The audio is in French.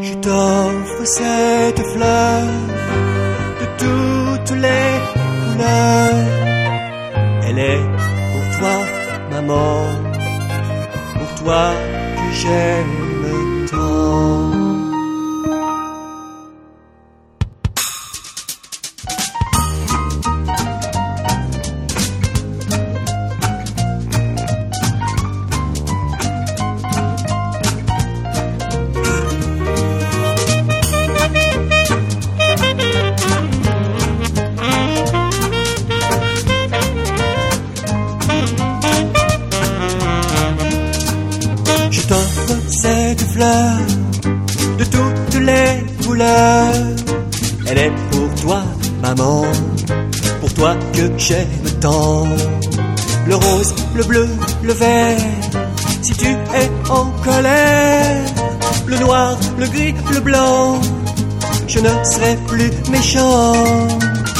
Je t'offre cette fleur de toutes les couleurs. Elle est pour toi, maman, pour toi que j'aime tant. Je t'offre cette fleur de toutes les couleurs. Elle est pour toi, maman, pour toi que j'aime tant. Le rose, le bleu, le vert, si tu es en colère. Le noir, le gris, le blanc, je ne serai plus méchant.